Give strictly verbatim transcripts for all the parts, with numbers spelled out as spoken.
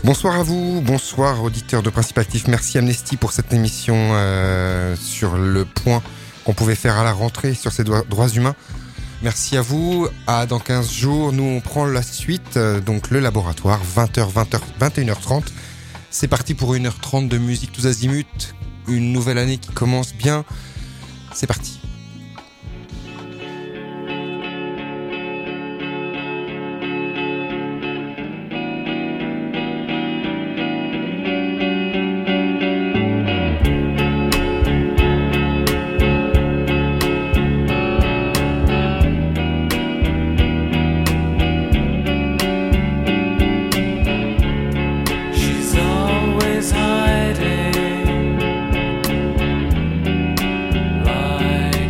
Bonsoir à vous, bonsoir auditeurs de Principe Actif. Merci Amnesty pour cette émission euh, sur le point qu'on pouvait faire à la rentrée sur ces droits humains. Merci à vous. À dans quinze jours, nous on prend la suite, euh, donc le laboratoire, vingt heures, vingt heures, vingt et une heures trente. C'est parti pour une heure trente de musique tous azimuts. Une nouvelle année qui commence bien. C'est parti. Hiding, like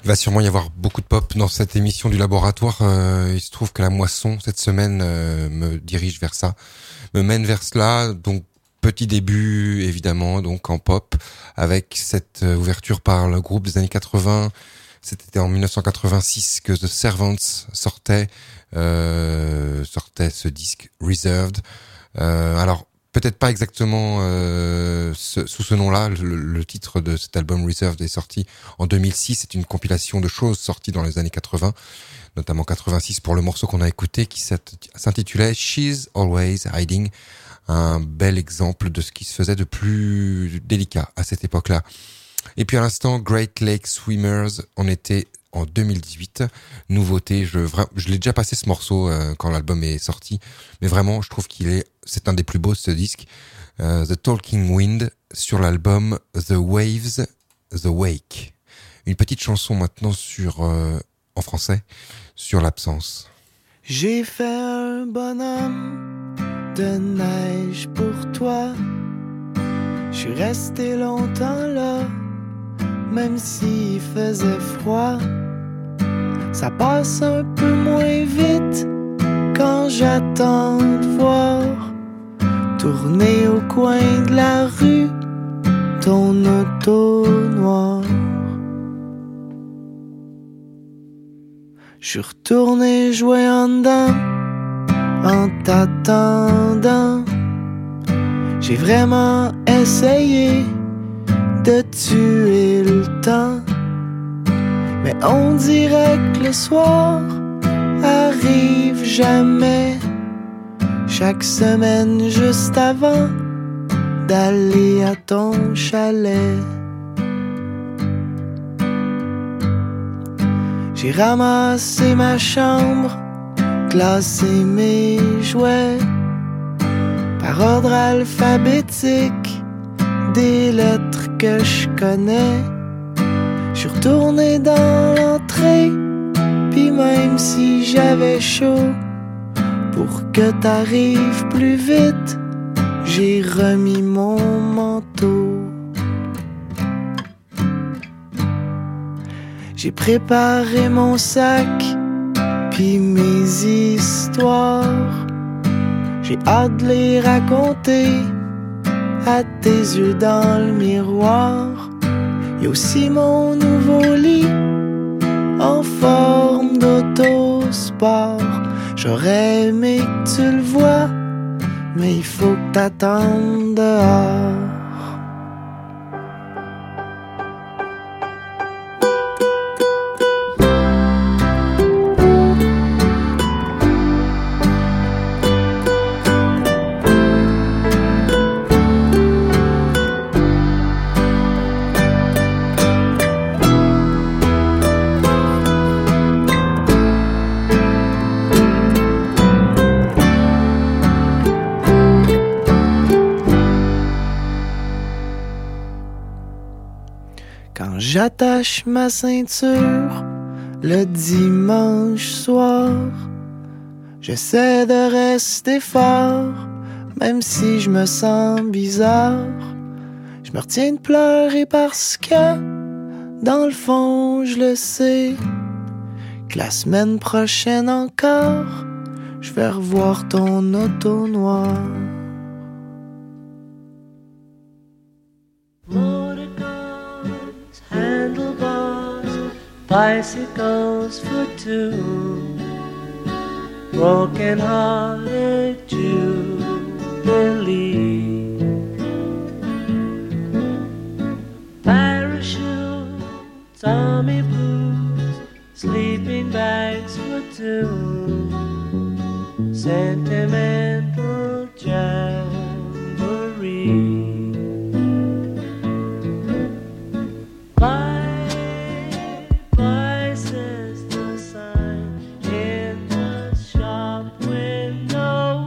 Il va sûrement y avoir beaucoup de pop dans cette émission du laboratoire. Euh, il se trouve que la moisson cette semaine euh, me dirige vers ça, me mène vers cela. Donc petit début évidemment, donc en pop, avec cette ouverture par le groupe des années quatre-vingts. C'était en dix-neuf cent quatre-vingt-six que The Servants sortait euh, sortait ce disque Reserved. Euh, alors peut-être pas exactement euh, ce, sous ce nom-là. Le, le titre de cet album Reserved est sorti en deux mille six. C'est une compilation de choses sorties dans les années quatre-vingts, notamment quatre-vingt-six pour le morceau qu'on a écouté qui s'intitulait She's Always Hiding. Un bel exemple de ce qui se faisait de plus délicat à cette époque-là. Et puis à l'instant, Great Lake Swimmers, on était en deux mille dix-huit. Nouveauté, je, je l'ai déjà passé ce morceau euh, quand l'album est sorti, mais vraiment, je trouve qu'il est, c'est un des plus beaux ce disque. Euh, The Talking Wind sur l'album The Waves, The Wake. Une petite chanson maintenant sur, euh, en français, sur l'absence. J'ai fait un bonhomme de neige pour toi. Je suis resté longtemps là, même s'il faisait froid. Ça passe un peu moins vite quand j'attends de voir tourner au coin de la rue ton auto noir. Je suis retourné jouer en dedans en t'attendant. J'ai vraiment essayé de tuer le temps, mais on dirait que le soir arrive jamais. Chaque semaine juste avant d'aller à ton chalet, j'ai ramassé ma chambre, classé mes jouets par ordre alphabétique des lettres que je connais. Je suis retourné dans l'entrée, puis même si j'avais chaud, pour que t'arrives plus vite, j'ai remis mon manteau. J'ai préparé mon sac, puis mes histoires. J'ai hâte de les raconter à tes yeux dans le miroir. Y'a aussi mon nouveau lit en forme d'autosport. J'aurais aimé que tu le vois, mais il faut que t'attendes dehors. J'attache ma ceinture le dimanche soir. J'essaie de rester fort, même si je me sens bizarre. Je me retiens de pleurer parce que, dans le fond, je le sais, que la semaine prochaine encore, je vais revoir ton auto noir. Bicycles for two, broken-hearted Jubilee. Parachutes, army boots, sleeping bags for two, sentimental jamboree. Says the sign in the shop window.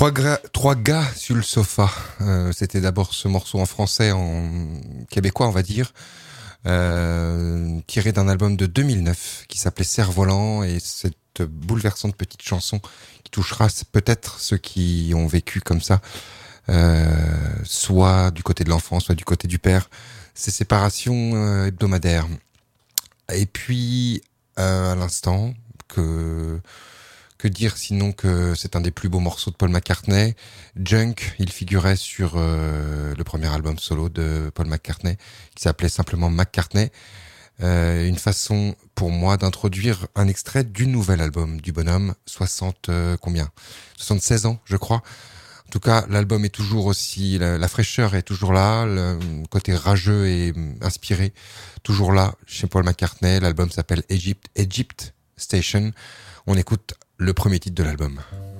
Trois, gra- trois gars sur le sofa. Euh, c'était d'abord ce morceau en français, en québécois, on va dire, euh, tiré d'un album de deux mille neuf qui s'appelait Cerf-Volant, et cette bouleversante petite chanson qui touchera peut-être ceux qui ont vécu comme ça, euh, soit du côté de l'enfant, soit du côté du père, ces séparations euh, hebdomadaires. Et puis, euh, à l'instant, que... Que dire sinon que c'est un des plus beaux morceaux de Paul McCartney. Junk, il figurait sur euh, le premier album solo de Paul McCartney, qui s'appelait simplement McCartney. Euh, une façon pour moi d'introduire un extrait du nouvel album du bonhomme, soixante euh, combien soixante-seize ans, je crois. En tout cas, l'album est toujours aussi, la, la fraîcheur est toujours là, le côté rageux et inspiré, toujours là chez Paul McCartney. L'album s'appelle Egypt, Egypt Station. On écoute le premier titre de l'album.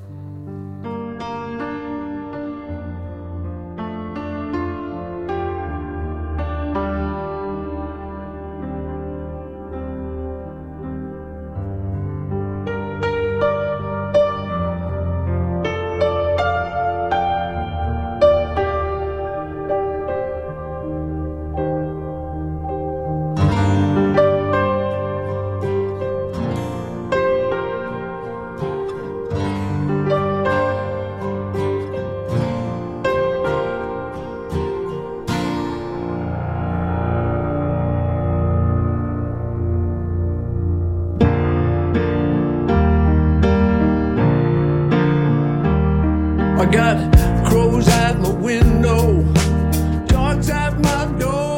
I got crows at my window, dogs at my door.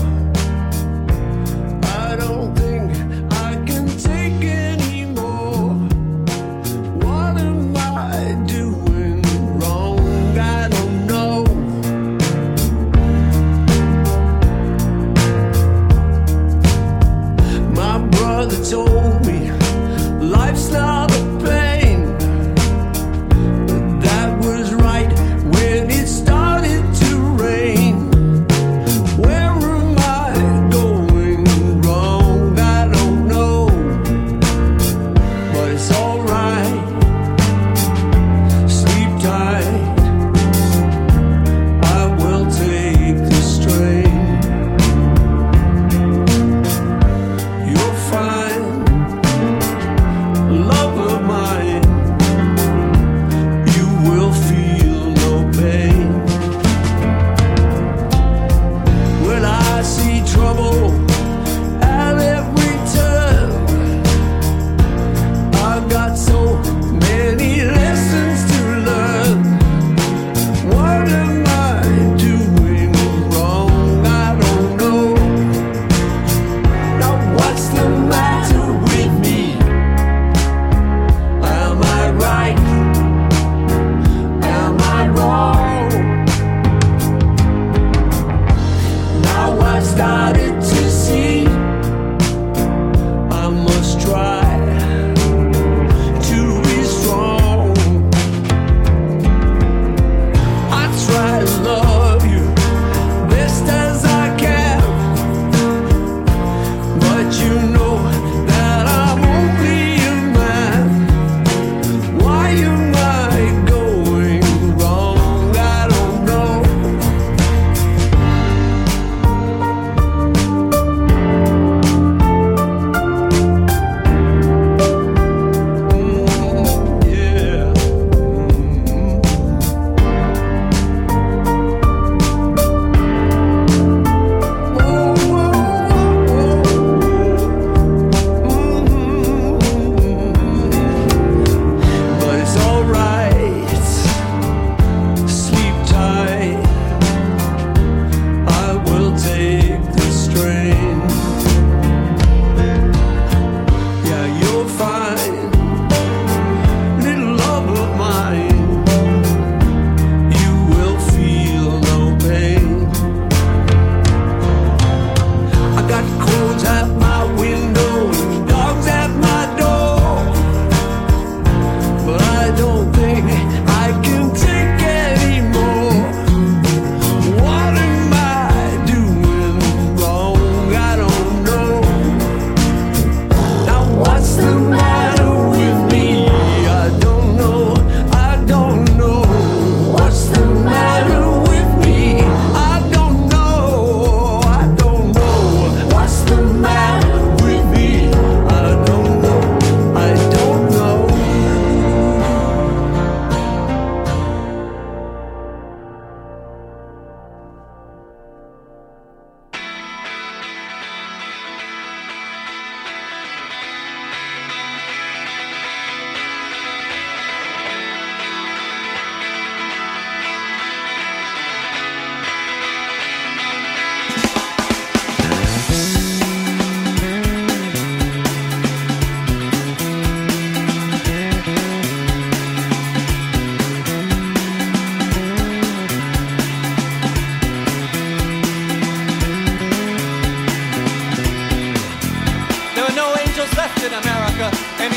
I don't think I can take anymore. What am I doing wrong? I don't know. My brother told me life's not a pain. When it started to rain, when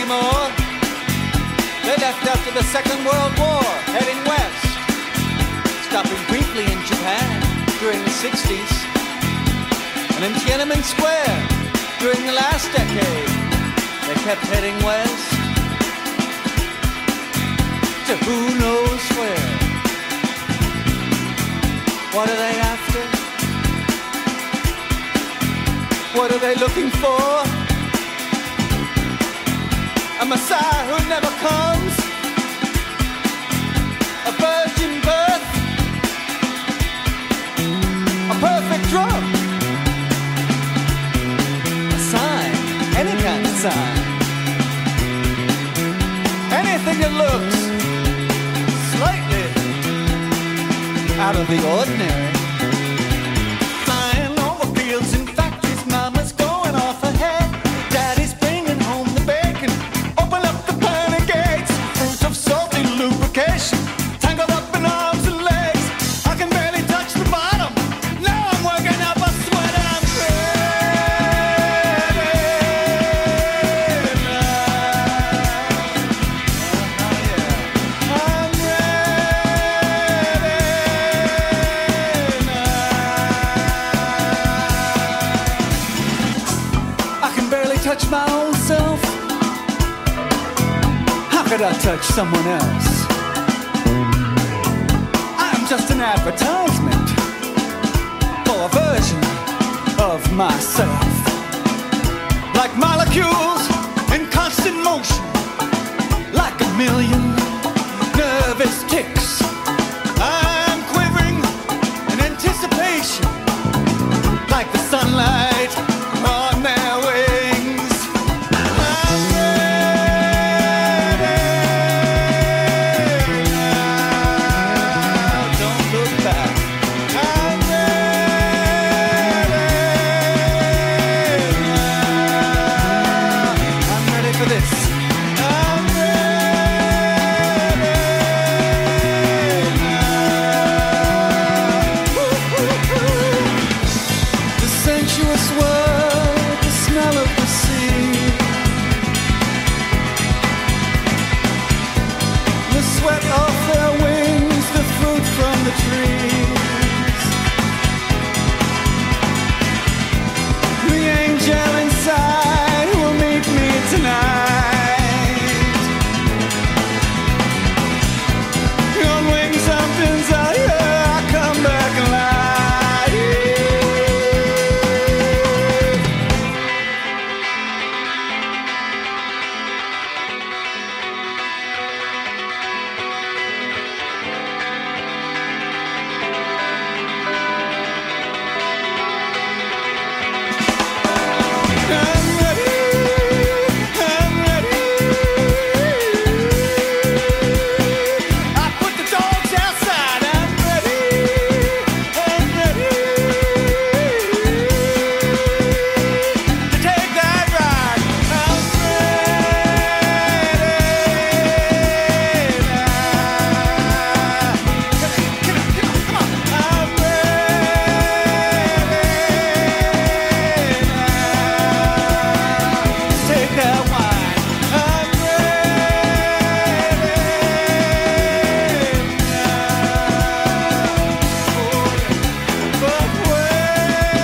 anymore. They left after the Second World War, heading west, stopping briefly in Japan during the sixties, and in Tiananmen Square during the last decade. They kept heading west to who knows where. What are they after? What are they looking for? A Messiah who never comes? A virgin birth? A perfect drug? A sign? Any kind of sign? Anything that looks slightly out of the ordinary. Flying over fields and factories, mama's going off ahead. Daddy's bringing home the bacon. Open up the pearly gates. Fruit of salty lubrication, tangled up in arms and legs. I can barely touch the bottom. Now I'm working up a sweat and I'm ready now. Oh, yeah. I'm ready now. I can barely touch my own self. How could I touch someone else? I'm just an advertisement for a version of myself. Like molecules in constant motion, like a million nervous ticks. I'm quivering in anticipation, like the sunlight on their wings. I'm ready now. Don't look back. I'm ready now. I'm ready for this. I'm ready now. The sensuous world, the smell of the sea, the sweat off their wings, the fruit from the trees, the angel inside will meet me tonight. On wings of desire, I come back alive. I'm ready, I'm ready. I put the dogs outside. I'm ready, I'm ready to take that ride. I'm ready now. Come on, come on, come on. I'm ready now. Take that wine. I'm ready now. But where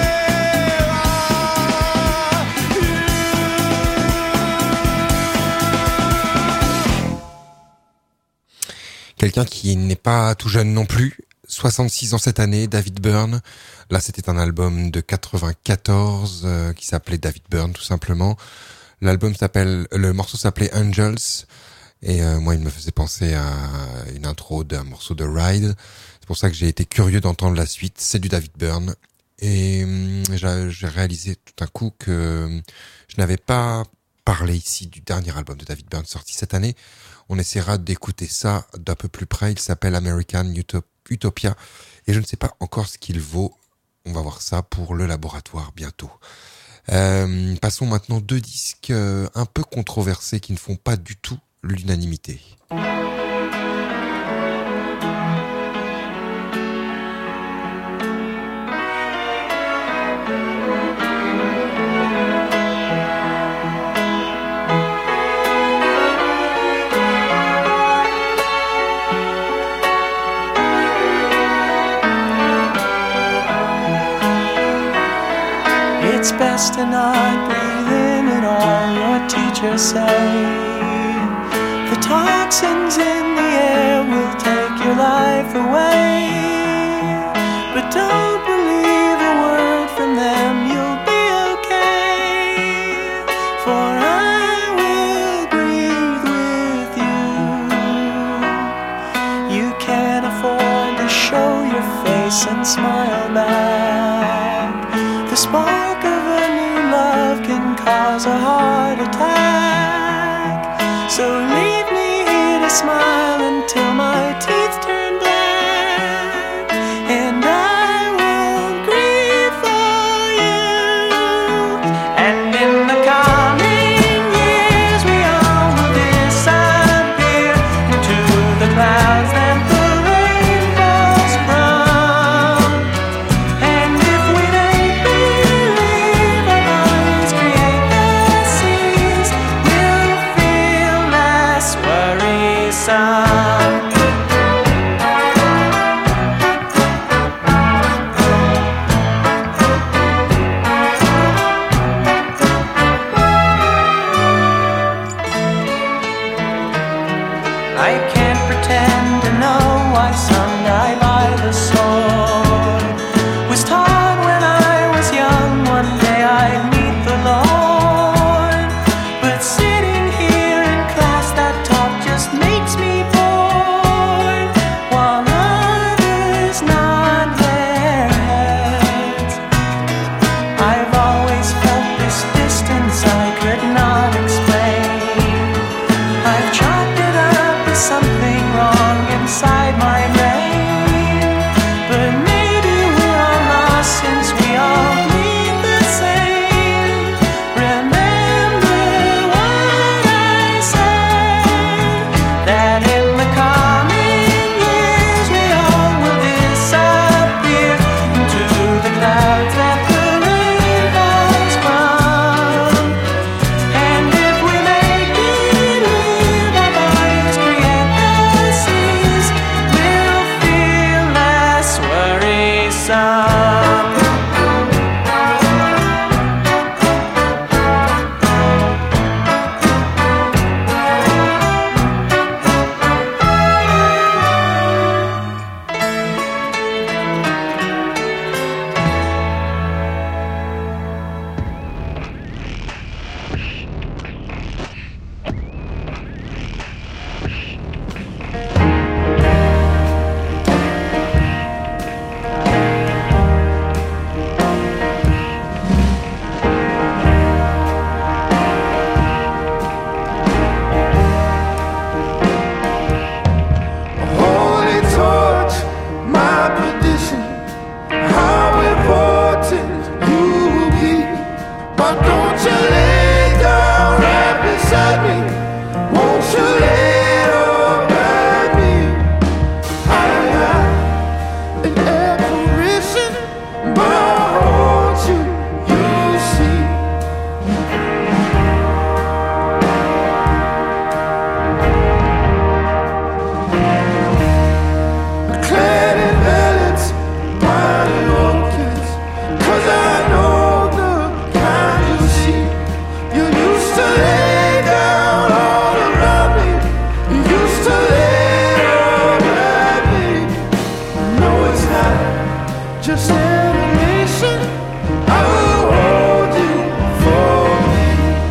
are you? Quelqu'un qui n'est pas tout jeune non plus, soixante-six ans cette année, David Byrne. Là, c'était un album de quatre-vingt-quatorze euh, qui s'appelait David Byrne, tout simplement. L'album s'appelle, le morceau s'appelait Angels, et euh, moi, il me faisait penser à une intro d'un morceau de Ride. C'est pour ça que j'ai été curieux d'entendre la suite. C'est du David Byrne, et hum, j'ai j'ai réalisé tout d'un coup que je n'avais pas parlé ici du dernier album de David Byrne sorti cette année. On essaiera d'écouter ça d'un peu plus près. Il s'appelle American Utop- Utopia, et je ne sais pas encore ce qu'il vaut. On va voir ça pour le laboratoire bientôt. Euh, passons maintenant deux disques euh, un peu controversés qui ne font pas du tout l'unanimité. best to not breathe in at all, your teachers say. The toxins in the air will take your life away. But don't believe a word from them, you'll be okay. For I will breathe with you. You can't afford to show your face and smile back. The spark of a new love can cause a heart attack. So leave me here to smile until my teeth turn black, and I won't grieve for you. And in the coming years we all will disappear into the clouds that the rain falls from. And if we make believe our minds create the seas, we'll feel less worrisome. I can't pretend to know why some die by the sword. Was taught when I was young, one day I'd meet the Lord. But sitting here in class, that talk just makes me bored, while others nod their heads. I've always felt this distance I could not explain. I've chalked it up as something wrong inside my brain. But maybe we're all lost since we all bleed the same. Remember what I said, that in the coming years we all will disappear into the clouds that the rain falls from. And if we make believe our minds create the seas, we'll feel less worrisome. Holy torch, my perdition, how important you will be. But don't you lay down right beside me, won't you lay down by me? I got an apparition, but I want you, you see. Clad in violets, mighty orchids, 'cause I know the kind you see. You used to lay down all around me, you used to lay down by me. No, it's not just animation, I will hold you for me.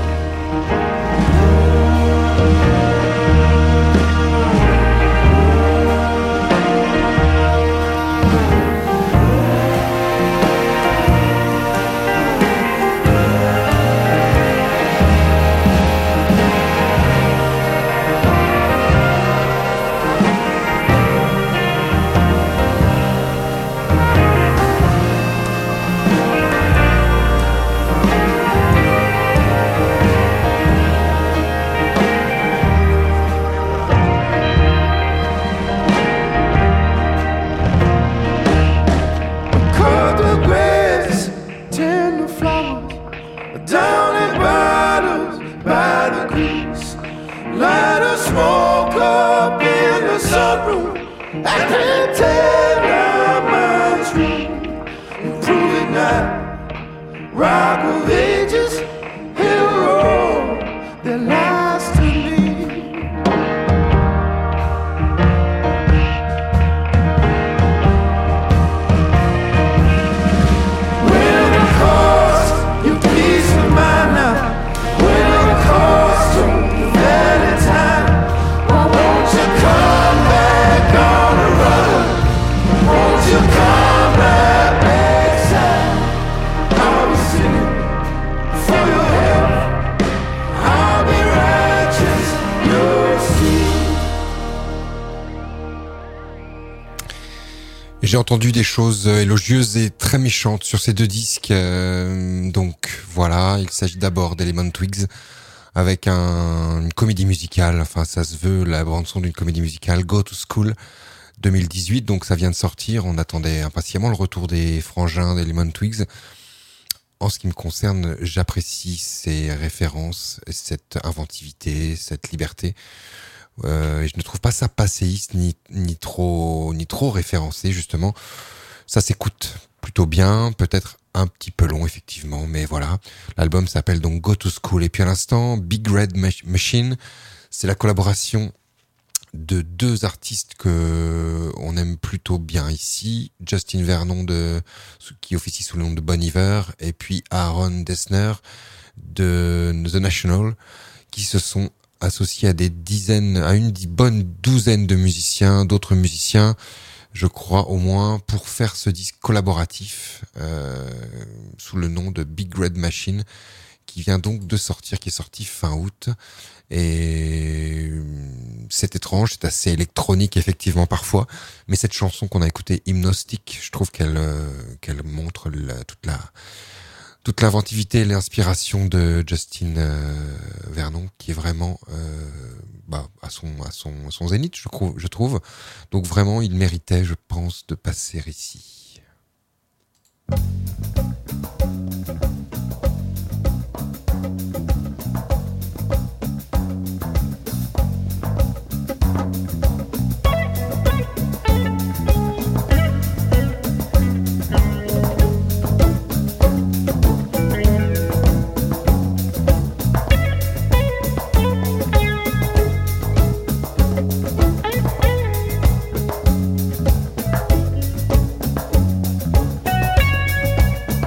Cut the grass, tend the flowers, down in bottles by the creeks. Light a smoke up in the sunroom, I can't tell my mind's room. Prove it not, rock J'ai entendu des choses élogieuses et très méchantes sur ces deux disques. Euh, donc voilà, il s'agit d'abord d'Element Twigs avec un, une comédie musicale. Enfin, ça se veut la bande-son d'une comédie musicale, Go to School deux mille dix-huit. Donc ça vient de sortir. On attendait impatiemment le retour des frangins d'Element Twigs. En ce qui me concerne, j'apprécie ces références, cette inventivité, cette liberté. Euh, et je ne trouve pas ça passéiste ni ni trop ni trop référencé justement. Ça s'écoute plutôt bien, peut-être un petit peu long effectivement, mais voilà. L'album s'appelle donc Go to School. Et puis à l'instant, Big Red Machine, c'est la collaboration de deux artistes que on aime plutôt bien ici, Justin Vernon de qui officie sous le nom de Bon Iver, et puis Aaron Dessner de The National, qui se sont associés à des dizaines, à une bonne douzaine de musiciens, d'autres musiciens, je crois au moins, pour faire ce disque collaboratif euh, sous le nom de Big Red Machine, qui vient donc de sortir, qui est sorti fin août. Et c'est étrange, c'est assez électronique effectivement parfois, mais cette chanson qu'on a écoutée, Hypnostic, je trouve qu'elle euh, qu'elle montre la, toute la toute l'inventivité et l'inspiration de Justin euh, Vernon, qui est vraiment euh, bah, à son à son à son zénith, je trouve, je trouve. Donc vraiment, il méritait, je pense, de passer ici. Thank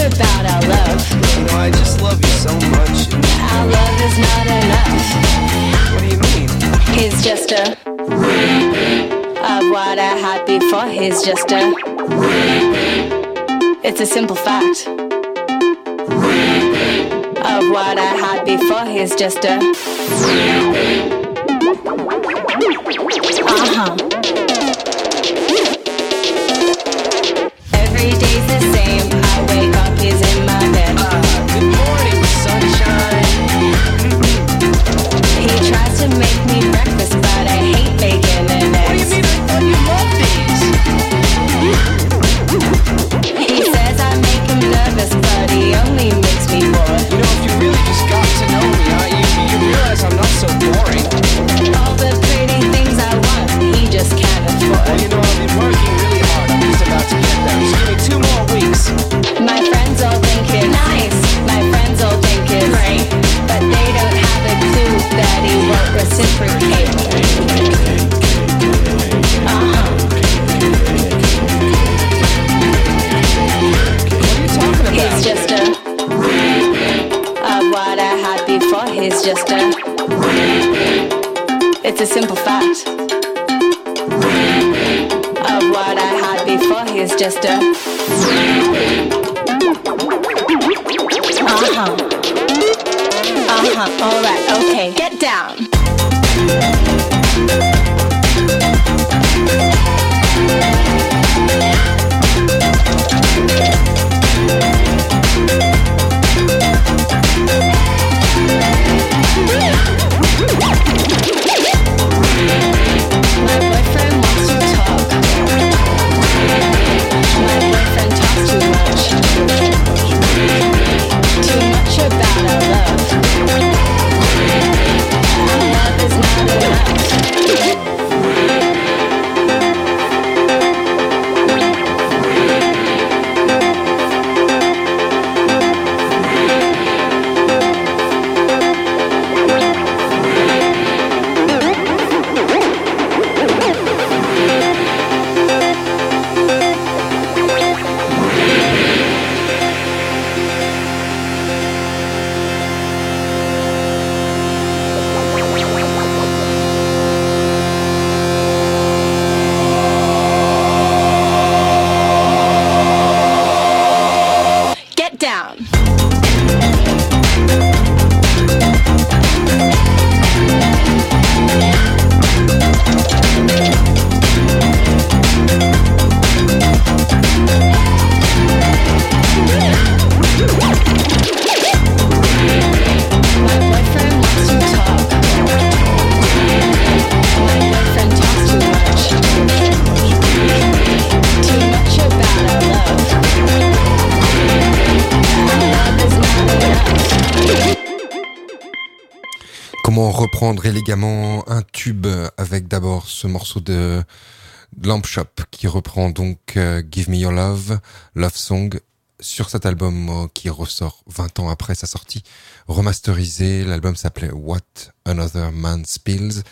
about our love. You know, I just love you so much. Our love is not enough. What do you mean? He's just a of what I had before. He's just a it's a simple fact. Of what I had before. He's just a uh-huh. Every day's the same. I wake up, he's in my bed. Uh, good morning, sunshine. He tries to make me breakfast, but I hate bacon and eggs. What do you mean? I thought you loved these. He says I make him nervous, but he only makes me bored. You know, if you really just got to know me, I, you, you realize I'm not so boring. All the pretty things I want, he just can't afford. Well, you know, I've been working really hard. I'm just about to get there. Just give me two more weeks. My friends all think it's nice. My friends all think it's great, but they don't have a clue that he won't reciprocate. Uh-huh. What are you talking about? He's just a of what I had before. He's just a it's a simple fact. Of what I had before. He's just a uh-huh. Uh-huh. All right. Okay. Get down. My boyfriend wants to talk. My boyfriend talks too much. Too much about our love. Our love is not enough. Comment reprendre élégamment un tube avec d'abord ce morceau de Lamp Shop qui reprend donc euh, Give Me Your Love, Love Song, sur cet album euh, qui ressort vingt ans après sa sortie, remasterisé. L'album s'appelait What Another Man Spills.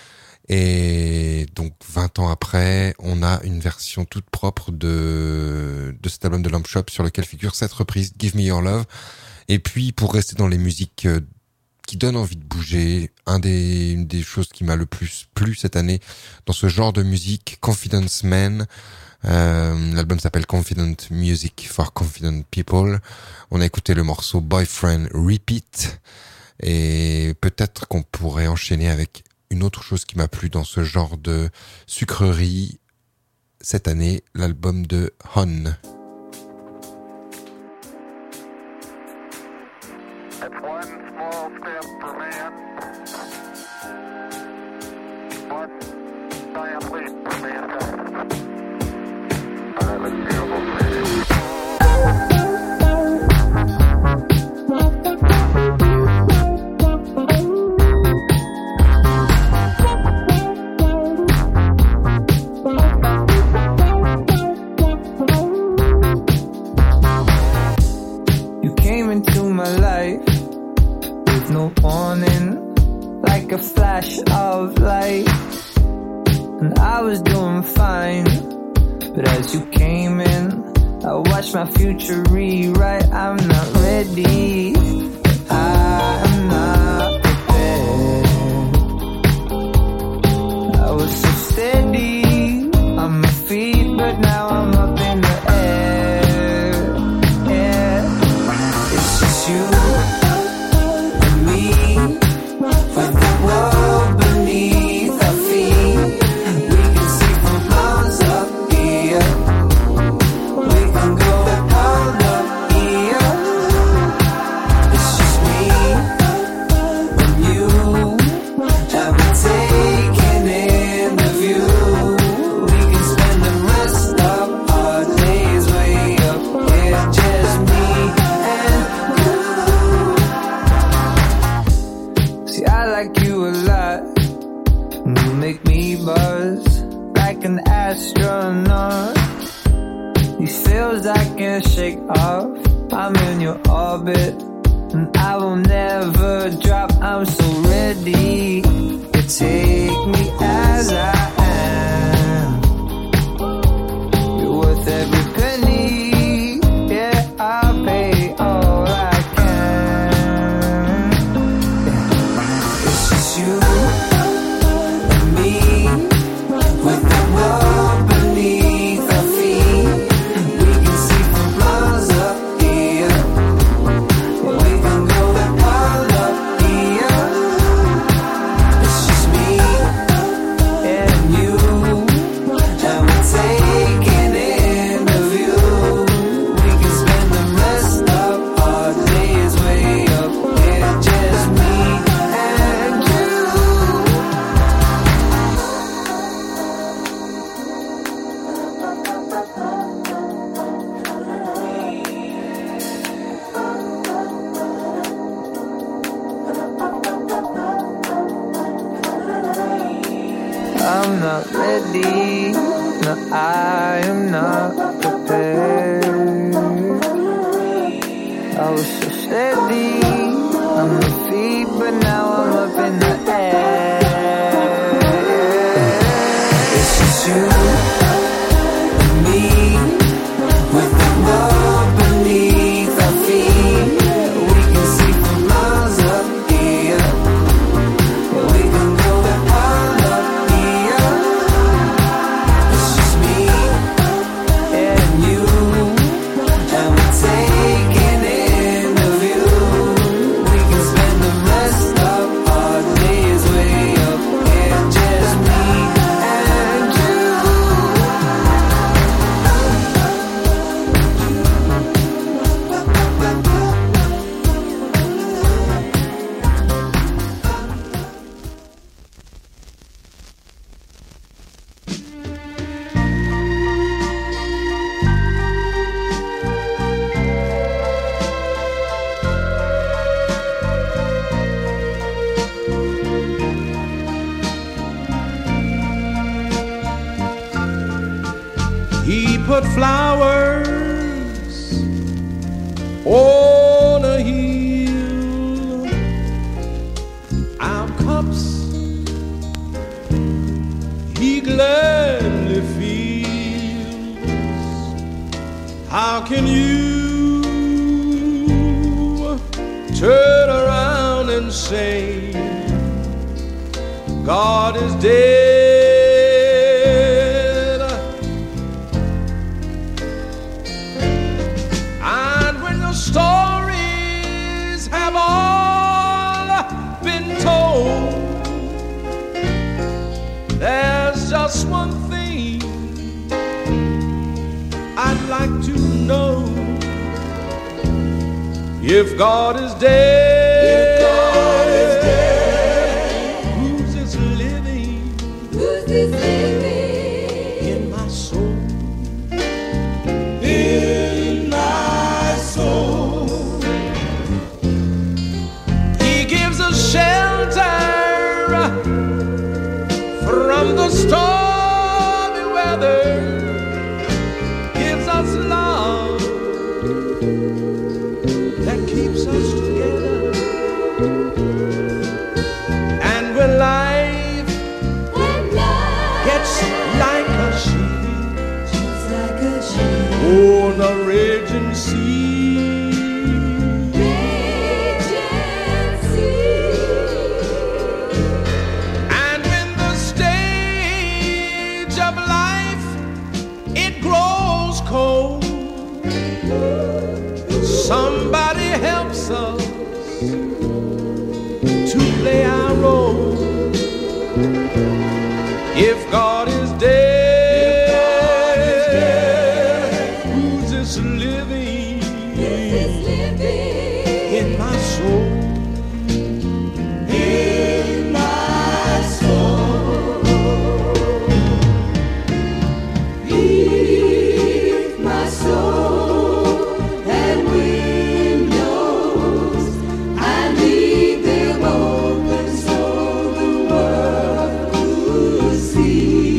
Et donc vingt ans après, on a une version toute propre de de cet album de Lamp Shop sur lequel figure cette reprise Give Me Your Love. Et puis pour rester dans les musiques euh, qui donnent envie de bouger, un des une des choses qui m'a le plus plu cette année dans ce genre de musique, Confidence Man. Euh, l'album s'appelle Confident Music for Confident People. On a écouté le morceau Boyfriend Repeat et peut-être qu'on pourrait enchaîner avec une autre chose qui m'a plu dans ce genre de sucrerie cette année, l'album de Hon. I watch my future rewrite. I'm not ready. I'm not prepared. I was so steady on my feet, but now I'm up in the air. Yeah, it's just you and me with the world beneath our feet. We can see from miles up here. We can go all up here. It's just me and you, and we're taking in the view. We can spend the rest of our days way up here. Just me and you. See, I like you a lot. You make me buzz like an astronaut. These feels I can't shake off. I'm in your orbit, and I will never drop. I'm so ready to take me as I am. You're worth every penny. Yeah, I'll pay all I can. Yeah. It's just you and me with the world beneath our feet. We can see from miles up here. We can go all up here. It's just me and you, and we're taking in the view. We can spend the rest of our days way up here. Just me and you. I'm not ready. No, I am not prepared. I was so steady on my feet, but now I'm up in the air. It's just you and me with the world beneath our feet. We can see from miles up here. We can go all up here. It's just me and you, and we're taking in the view. We can spend the rest of our days way up here. Just me and you. He put flowers on a hill, our cups he gladly fills. How can you turn around and say God is dead? And when your stories have all been told, there's just one thing I'd like to know. If God is dead, if God is dead, who's is living? Who's is living in my soul? In my soul, He gives us shelter from the stormy weather, gives us love that keeps us together. the raging sea. Raging sea. And when the stage of life it grows cold, somebody helps us to play our role. If God is dead, God is dead, who's this living, Who's this living in my soul? in my soul? Leave my soul and windows and leave them open so the world could see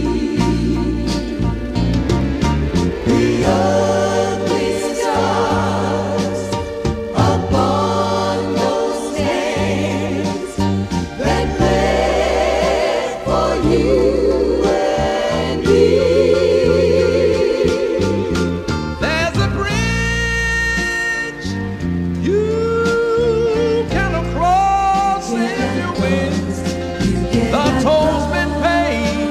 the ugly stars upon those names that bled for you and me. There's a bridge you cannot cross if you win. The toll's been paid.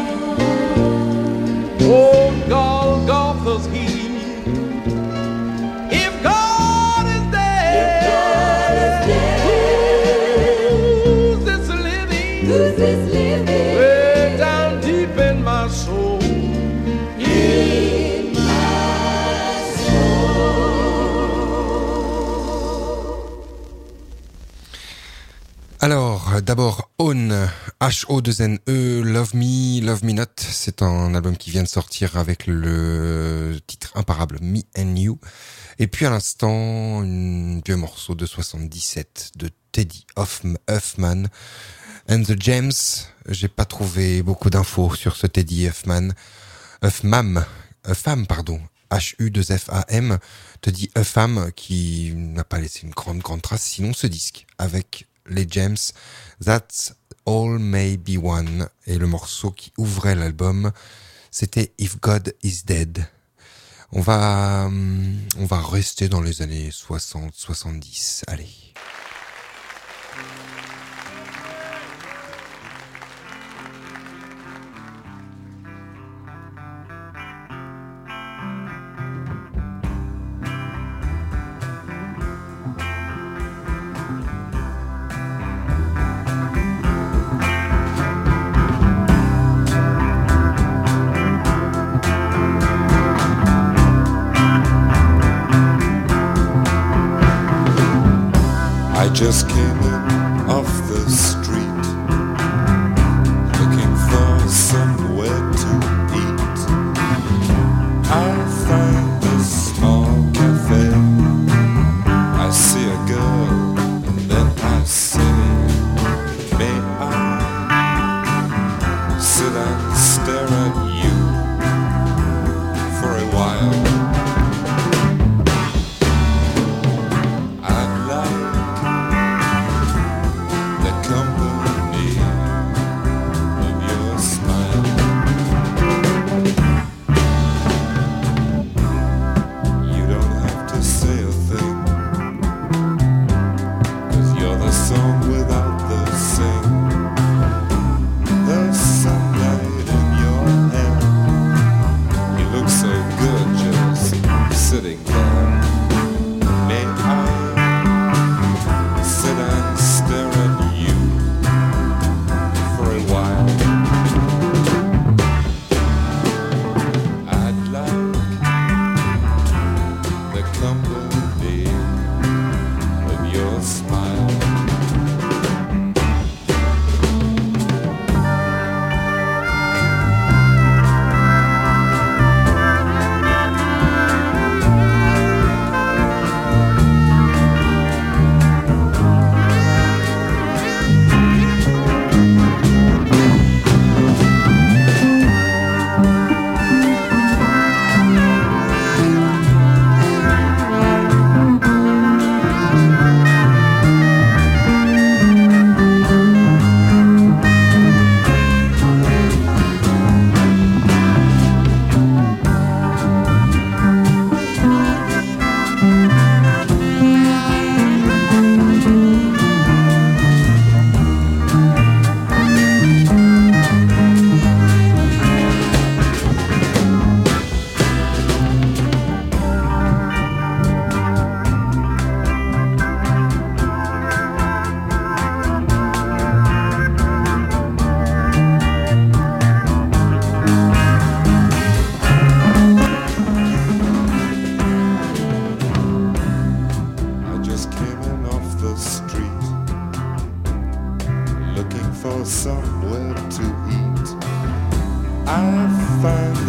Oh, Golgotha's here. If God is dead, who's this living? Who's this living Way down deep in my soul. in my soul? Alors, d'abord, Own, H O deux N E, Love Me, Love Me Not. C'est un album qui vient de sortir avec le titre imparable Me and You. Et puis à l'instant, un vieux morceau de soixante-dix-sept de Teddy Hoff- Huffman and the James. J'ai pas trouvé beaucoup d'infos sur ce Teddy Huffman. Huffman, Huffam, pardon. H U deux F A M. Teddy Huffam qui n'a pas laissé une grande, grande trace. Sinon, ce disque avec les James, That's All May Be One. Et le morceau qui ouvrait l'album, c'était If God Is Dead. On va, hum, on va rester dans les années soixante soixante-dix. Allez. I just came in off the street, looking for somewhere to eat. I find a small cafe. I see a girl and then I say, may I sit and stare at you for a while? I'd like the company of your smile. You don't have to say a thing, 'cause you're the song without the sing. The sunlight in your hair, you look so good just sitting there. May I sit and stare at you for a while? I'd like the company of your smile.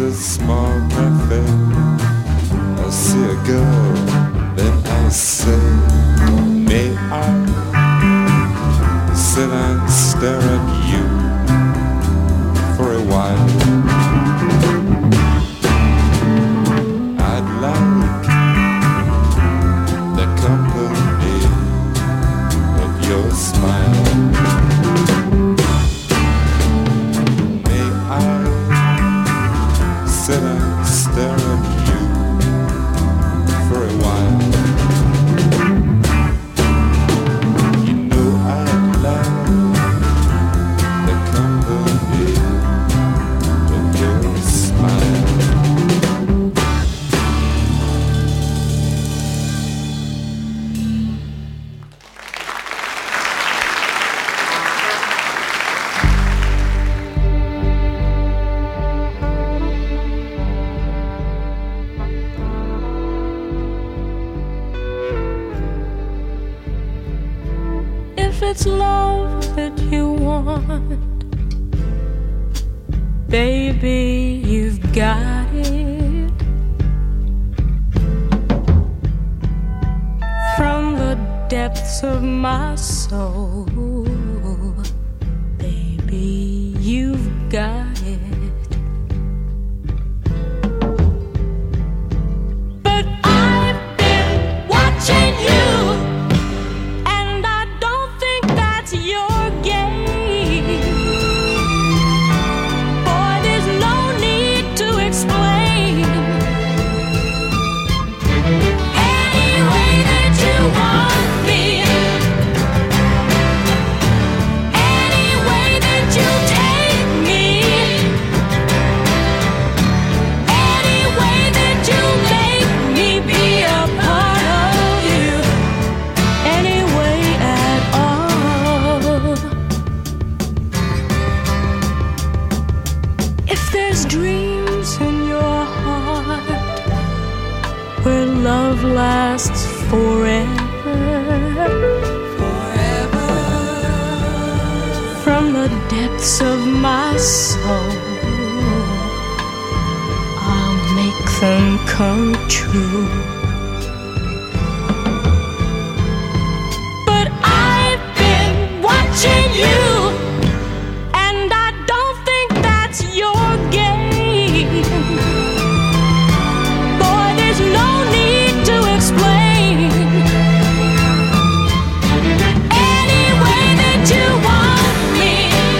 a small cafe. I see a girl, then I say, may I sit and stare at you for a while? I'd like the company of your smile. May I sit and stare at you for a while? You know I'd like the company of your smile. If it's love that you want, baby, you've got it. From the depths of my soul, baby, you've got it. But I've been watching you, and I don't think that's your game. Boy, there's no need to explain. Any way that you want me, any way that you take me, any way that you make me be a part of you, any way at all. If there's dreams in your heart where love lasts forever, forever, from the depths of my soul, I'll make them come true. But I've been watching you, and I don't think that's your game. Boy, there's no need to explain. Any way that you want me,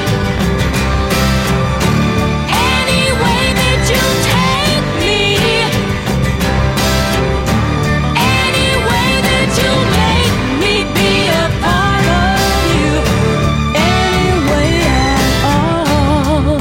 any way that you take me, any way that you make me be a part of you, any way at all.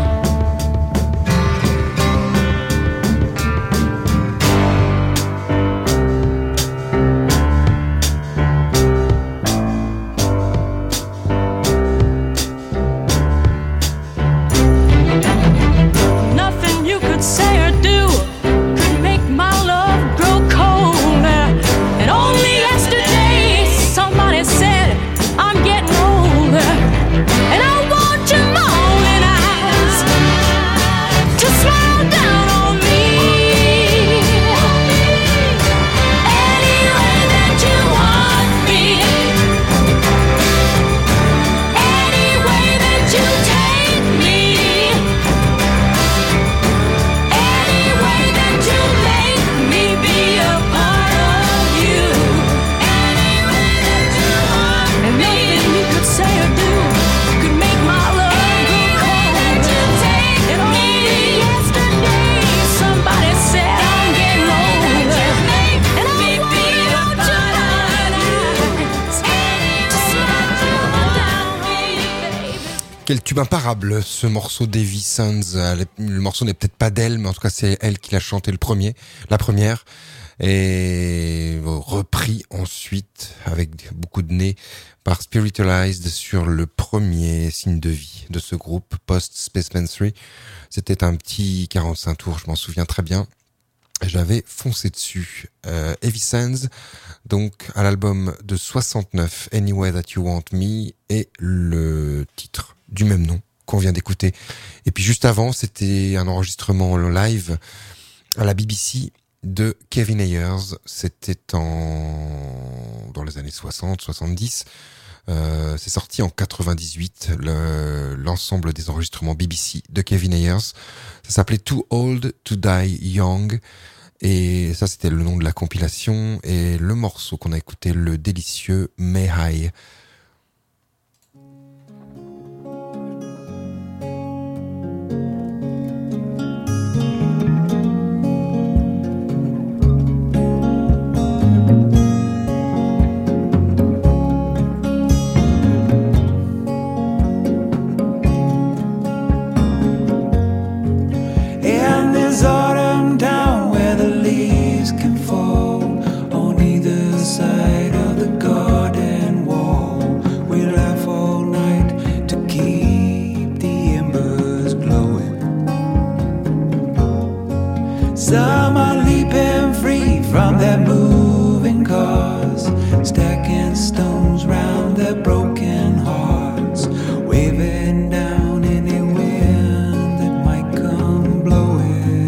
Nothing you could say or do could make my love grow colder. And only yesterday somebody said I'm getting older, and I want your morning eyes to smile down on me. Any way that you want me, any way that you take me, any way that you make me be a part of you, any way that you want me. And nothing you could say or do could make my love grow colder. And only yesterday somebody said I'm getting older, and I want your darling eyes to smile down on me, baby. Quel tube imparable, ce morceau d'Evie Sands. Elle est- Le morceau n'est peut-être pas d'elle, mais en tout cas c'est elle qui l'a chanté le premier, la première, et repris ensuite avec beaucoup de nez par Spiritualized sur le premier signe de vie de ce groupe Post Spaceman trois. C'était un petit quarante-cinq tours, je m'en souviens très bien. J'avais foncé dessus. Euh, Evie Sands, donc à l'album de soixante-neuf, Any Way That You Want Me, et le titre du même nom qu'on vient d'écouter. Et puis juste avant, c'était un enregistrement live à la B B C de Kevin Ayers. C'était en dans les années soixante soixante-dix. Euh, c'est sorti en quatre-vingt-dix-huit, le, l'ensemble des enregistrements B B C de Kevin Ayers. Ça s'appelait Too Old to Die Young. Et ça, c'était le nom de la compilation. Et le morceau qu'on a écouté, le délicieux May I. Side of the garden wall, we laugh all night to keep the embers glowing. Some are leaping free from their moving cars, stacking stones round their broken hearts, waving down any wind that might come blowing.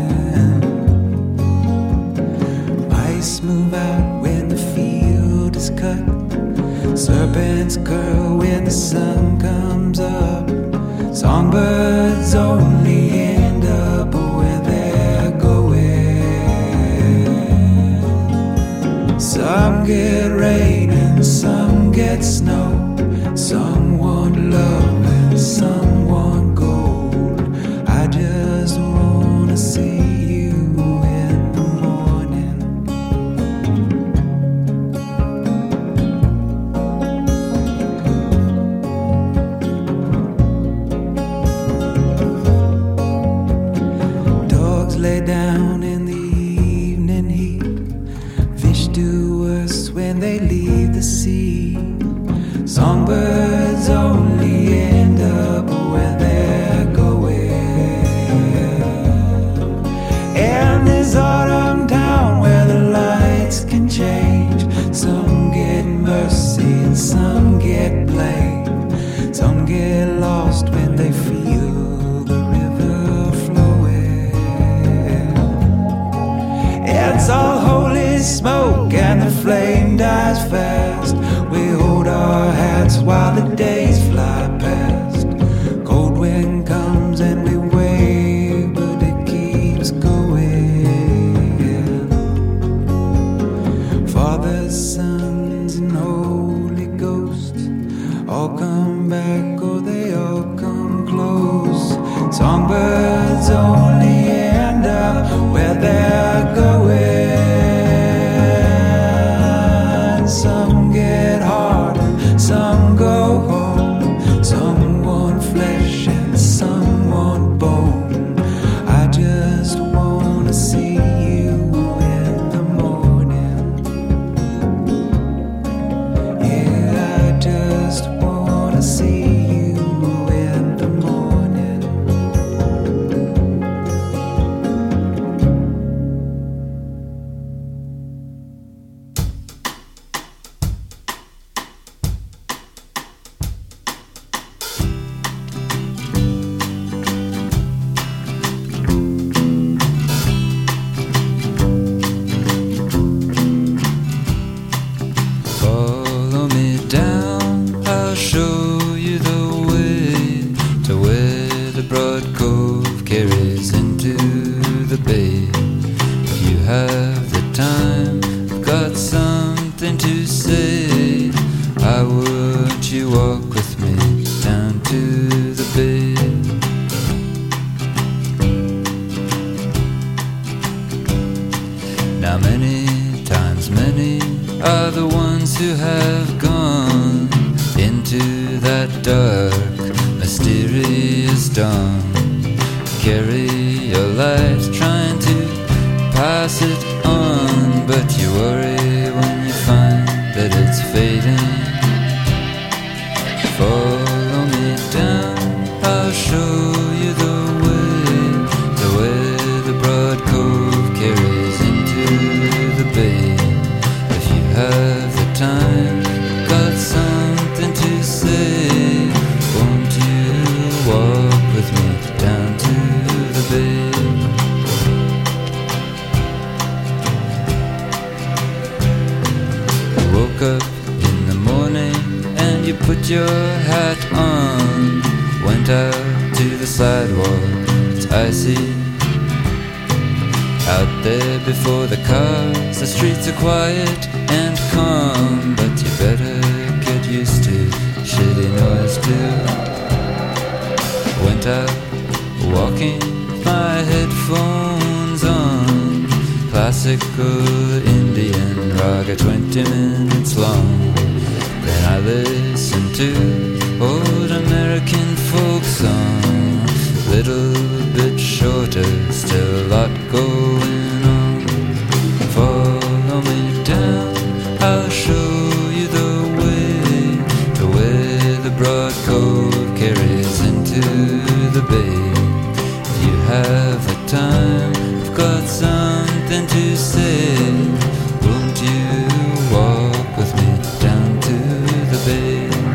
Mice move out when the field is cut, serpents curl when the sun comes up, songbirds only end up where they're going. Some get rain and some get snow, some want love and some want gold. I just wanna see you in the morning. Dogs lay down in the evening heat, fish do worse when they leave the sea. Songbirds only end up where they're going. And this autumn town where the lights can change, some get mercy and some get blame. Some get lost when they feel the river flowing. It's all holy smoke and the flame dies fast. We hold our hats while the days fly past. Cold wind comes and we wave, but it keeps going. Fathers, sons, and Holy Ghost all come back or they all come close. Songbirds only end up where they're going. Some get hard and some go home. Some want flesh and some want bone. I just wanna see you in the morning. Yeah, I just wanna see you in the morning. Follow me down, I'll show you the way to where the broad cove carries into the bay. If you have the time, I've got something to say. I want you walk with me down to the bay. Now many times many are the ones who have gone into that dark, mysterious dawn. Carry your light, trying to pass it on, but you worry when you find that it's fading. Follow me down, I'll show you the way to where the broad cove carries into the bay. If you have the time, got something to say, won't you woke up in the morning and you put your hat on. Went out to the sidewalk, it's icy out there before the cars. The streets are quiet and calm, but you better get used to shitty noise too. Went out walking, my headphones on, classical Indian raga, twenty minutes long. Then I listened to old American folk song, little bit shorter, still a lot going on. Follow me down, I'll show you the way to where the broad cove carries into the bay. If you have the time, I've got something to say. Won't you walk with me down to the bay?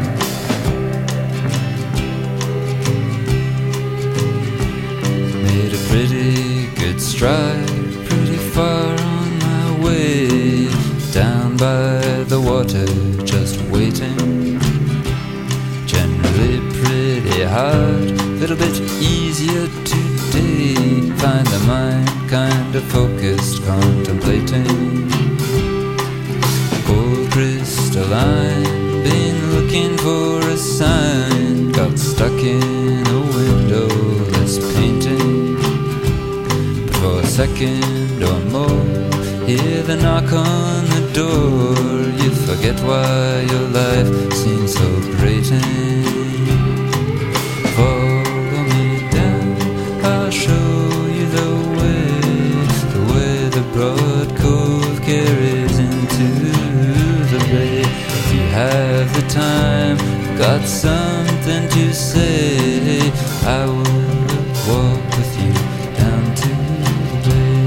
Made a pretty good stride, pretty far on my way, down by the water, just waiting. Generally pretty hard, little bit easier today. Find the mind kind of focused, contemplating. Cold crystalline, been looking for a sign, got stuck in a windowless painting. For a second or more, hear the knock on the door. You forget why your life seems so grating. Follow me down, I'll show you the way, the way the broad cove carries into the bay. If you have the time, got something to say, I will walk with you down to the bay.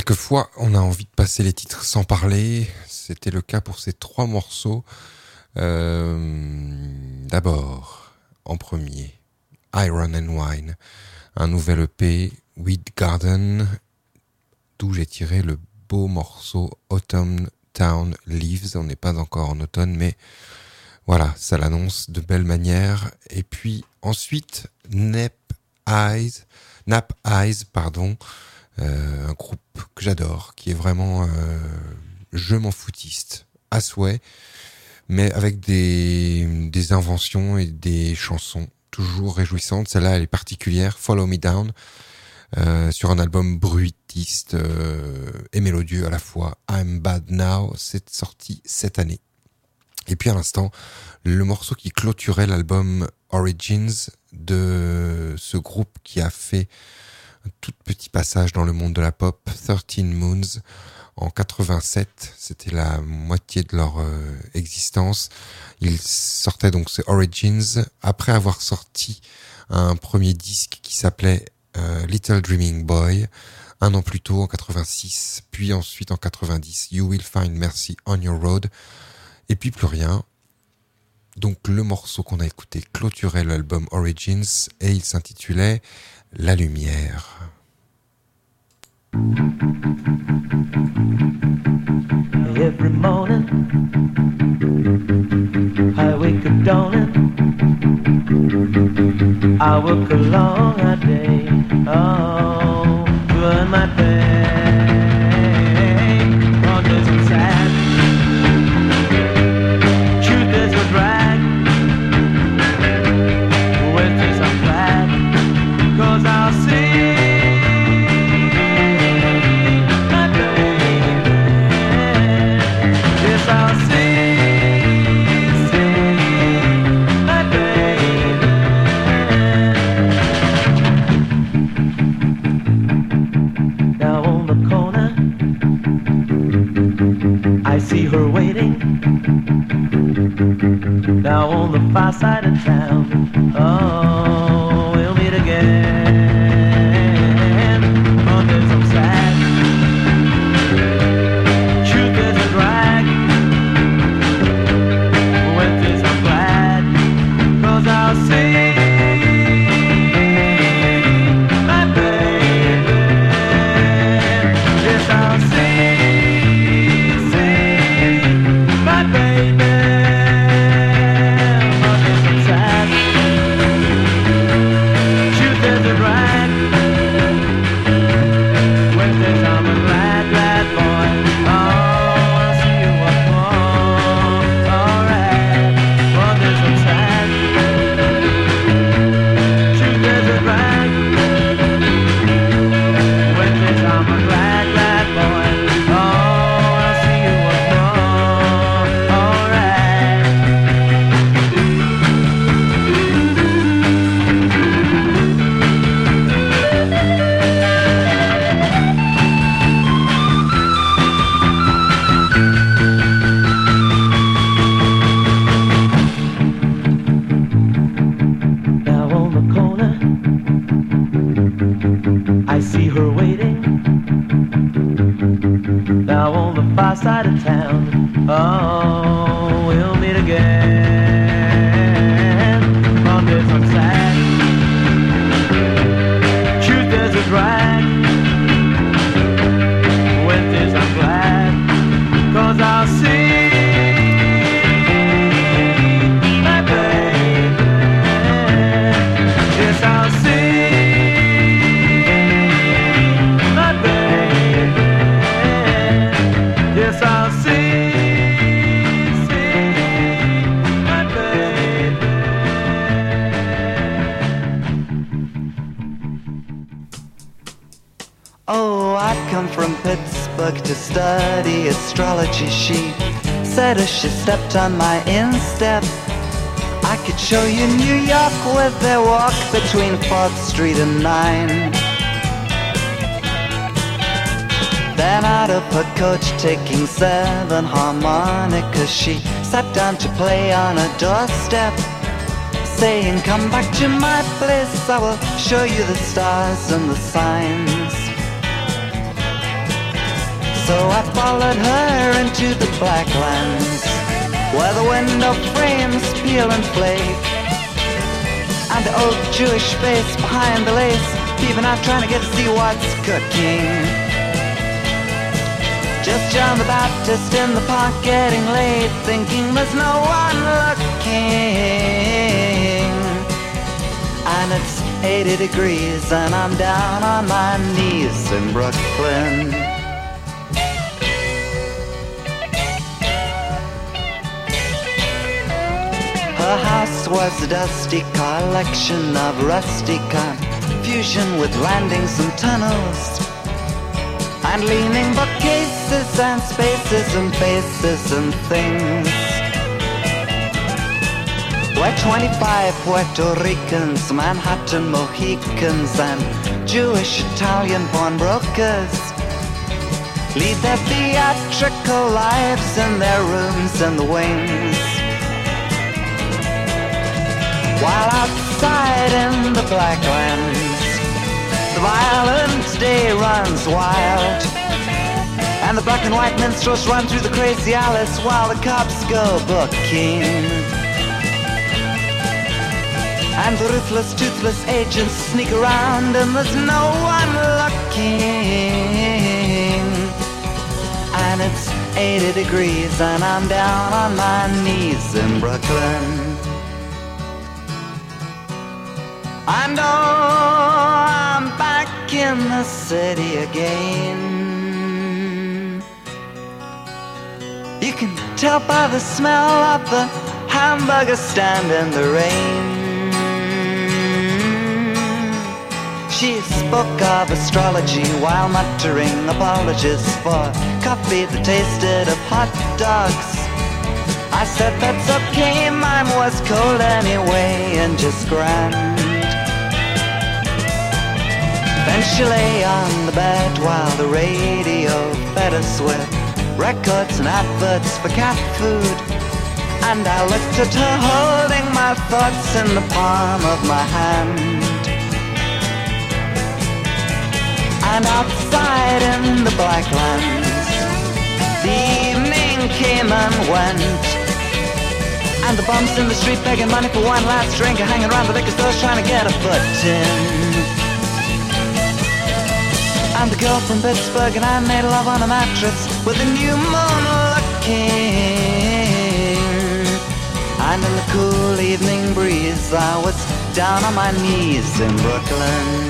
Quelquefois, on a envie de passer les titres sans parler. C'était le cas pour ces trois morceaux. Euh, d'abord, en premier, Iron and Wine, un nouvel E P, Weed Garden, d'où j'ai tiré le beau morceau Autumn Town Leaves. On n'est pas encore en automne, mais voilà, ça l'annonce de belle manière. Et puis ensuite, Nap Eyes, Nap Eyes, pardon, euh, un groupe que j'adore, qui est vraiment euh, je m'en foutiste à souhait, mais avec des, des inventions et des chansons toujours réjouissantes. Celle-là, elle est particulière, Follow Me Down, euh, sur un album bruitiste euh, et mélodieux à la fois. I'm Bad Now, c'est sorti cette année. Et puis à l'instant, le morceau qui clôturait l'album Origins de ce groupe qui a fait un tout petit passage dans le monde de la pop, thirteen Moons, en quatre-vingt-sept. C'était la moitié de leur euh, existence. Ils sortaient donc ce Origins après avoir sorti un premier disque qui s'appelait euh, Little Dreaming Boy, un an plus tôt en quatre-vingt-six, puis ensuite en quatre-vingt-dix, You Will Find Mercy on Your Road, et puis plus rien. Donc le morceau qu'on a écouté clôturait l'album Origins et il s'intitulait La Lumière. Every morning I wake up dawning, I work along a day, oh, doing my thing. One days I'm sad, Tuesdays are drag, Wednesdays I'm glad, 'cause I'll see I'll see, see my baby. Now on the corner, I see her waiting. Now on the far side of town, oh, we'll meet again. Mondays I'm sad, Tuesdays are drag, I'll see my baby. Yes, I'll see, see my baby. Mondays I'm sad, Tuesdays are drag, Wednesdays I'm a glad, glad boy. Oh, I'll see you once more. Alright, Mondays I'm sad, I see her waiting. Now on the far side of town, oh, we'll meet again. Mondays I'm sad, Tuesdays are drag, Wednesdays I'm glad, 'cause I'll see my baby. Yes, I'll see Yes, I'll see, see my baby. Oh, I'd come from Pittsburgh to study astrology. She said as she stepped on my instep, I could show you New York with their walk between fourth Street and nine. Then out of her coach taking seven harmonicas, she sat down to play on a doorstep, saying, come back to my place, I will show you the stars and the signs. So I followed her into the Blacklands, where the window frames peel and flake, and the old Jewish face behind the lace, peeping out trying to get to see what's cooking. Just John the Baptist in the park getting late, thinking there's no one looking. And it's eighty degrees and I'm down on my knees in Brooklyn. Her house was a dusty collection of rusty confusion with landings and tunnels, and leaning bookcases and spaces and faces and things, where twenty-five Puerto Ricans, Manhattan Mohicans, and Jewish Italian pawnbrokers lead their theatrical lives in their rooms in the wings, while outside in the Blacklands the violent day runs wild, and the black and white minstrels run through the crazy alleys while the cops go booking, and the ruthless, toothless agents sneak around and there's no one looking. And it's eighty degrees and I'm down on my knees in Brooklyn. And oh, I'm back in the city again. You can tell by the smell of the hamburger stand in the rain. She spoke of astrology while muttering apologies for coffee that tasted of hot dogs. I said that's okay, mine was cold anyway and just grand. Then she lay on the bed while the radio fed us with records and adverts for cat food, and I looked at her holding my thoughts in the palm of my hand. And outside in the Blacklands the evening came and went, and the bums in the street begging money for one last drink, and hanging around the liquor stores trying to get a foot in. And the girl from Pittsburgh and I made love on a mattress with the new moon looking. And in the cool evening breeze I was down on my knees in Brooklyn.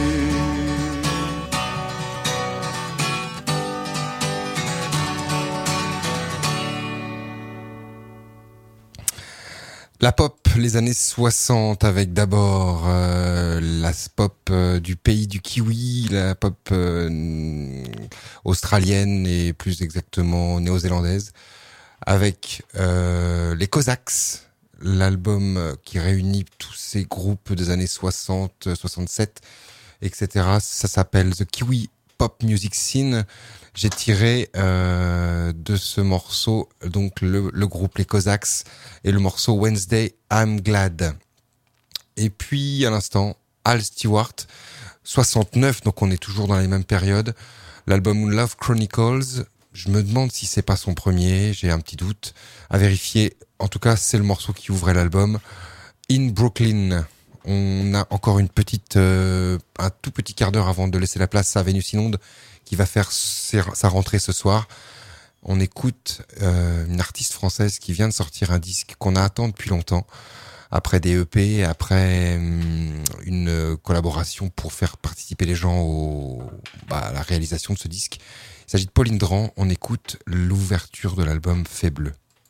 La pop, les années soixante, avec d'abord euh, la pop euh, du pays du kiwi, la pop euh, australienne et plus exactement néo-zélandaise, avec euh, les Cossacks, l'album qui réunit tous ces groupes des années soixante, soixante-sept, et cetera. Ça s'appelle The Kiwi Pop Music Scene. J'ai tiré euh, de ce morceau donc le, le groupe les Cossacks et le morceau Wednesday I'm Glad. Et puis à l'instant Al Stewart, soixante-neuf, donc on est toujours dans les mêmes périodes. L'album Love Chronicles. Je me demande si c'est pas son premier, j'ai un petit doute à vérifier. En tout cas, c'est le morceau qui ouvrait l'album. In Brooklyn. On a encore une petite, euh, un tout petit quart d'heure avant de laisser la place à Vénus Inonde, qui va faire sa rentrée ce soir. On écoute euh, une artiste française qui vient de sortir un disque qu'on a attendu depuis longtemps, après des E P, après hum, une collaboration pour faire participer les gens au, bah, à la réalisation de ce disque. Il s'agit de Pauline Dran. On écoute l'ouverture de l'album Fait Bleu.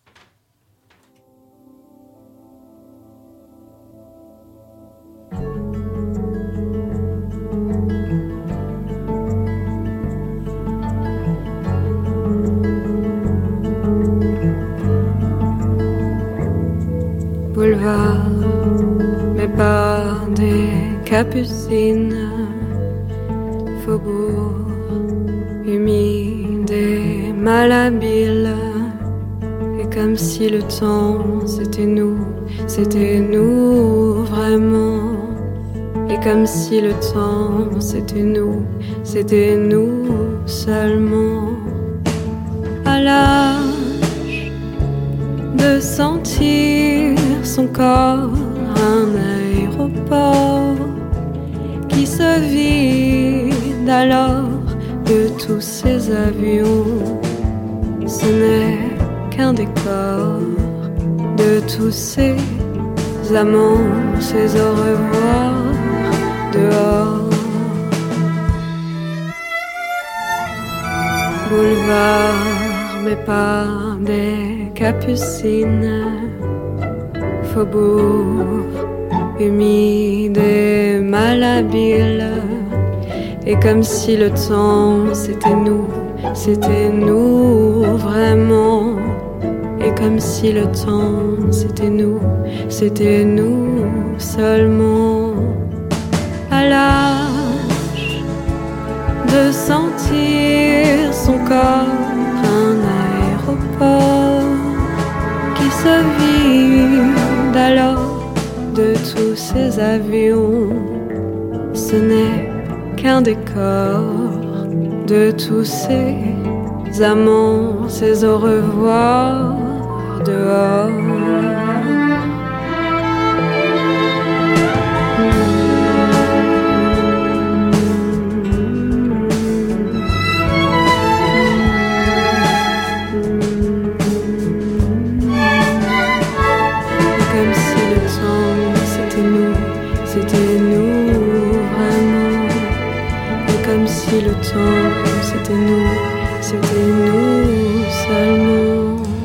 Boulevard, mais pas des capucines, faubourg humide et malhabile, et comme si le temps c'était nous, c'était nous vraiment, et comme si le temps c'était nous, c'était nous seulement. à l'âge de sentir son corps un aéroport qui se vide alors de tous ces avions. Ce n'est qu'un décor de tous ces amants, ces au revoir dehors. Boulevard, mais pas des capucines. Faubourg, humide et malhabile. Et comme si le temps c'était nous, c'était nous vraiment. Et comme si le temps c'était nous, c'était nous seulement. À l'âge de sentir son corps un aéroport qui se vide alors de tous ces avions. Ce n'est qu'un décor de tous ces amants, ces au revoir dehors. Comme si le temps c'était nous, c'était nous vraiment. Et comme si le temps c'était nous, c'était nous seulement.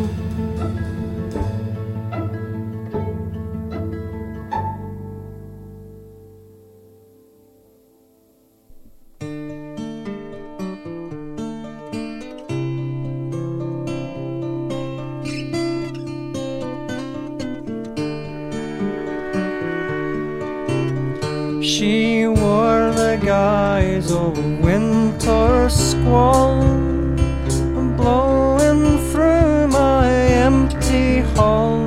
She wore the guise of winter squall, blowing through my empty hall,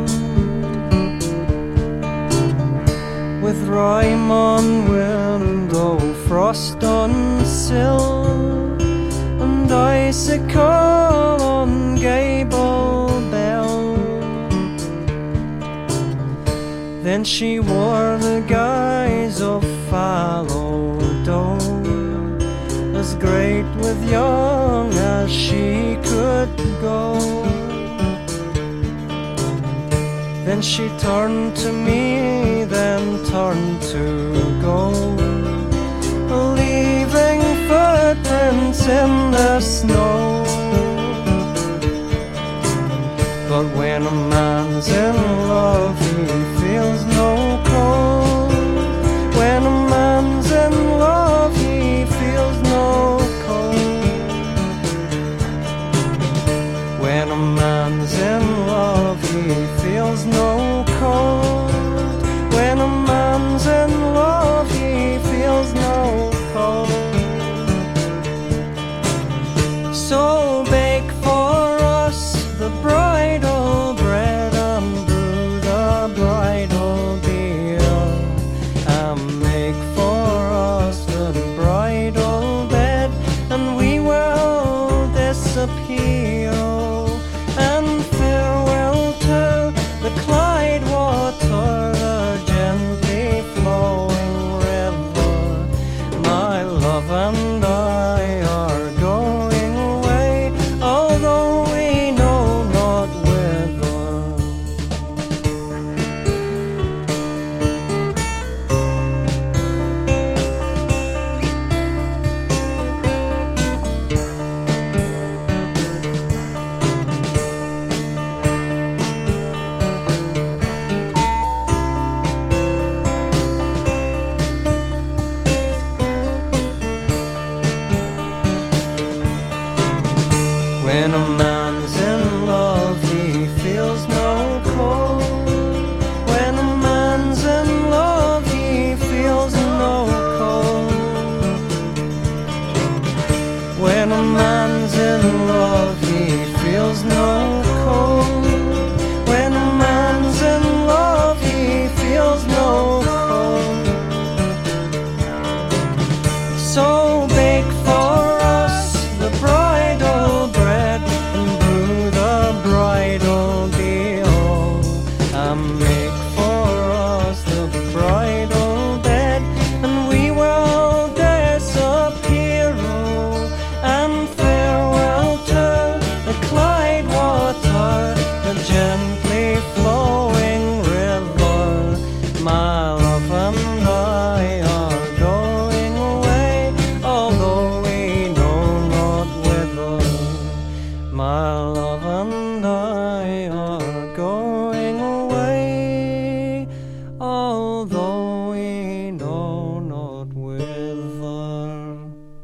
with rime on window, frost on sill, and icicle on gable bell. Then she wore the guise of fallow doe, as great with young as she could go. Then she turned to me, then turned to go, leaving footprints in the snow. But when a man's in love, he feels no cold. When a man's in love, he feels no cold. When a man's in love, he feels no cold. When a man's in love, he feels no cold. So bake for us the bridal bread, although we know not whither.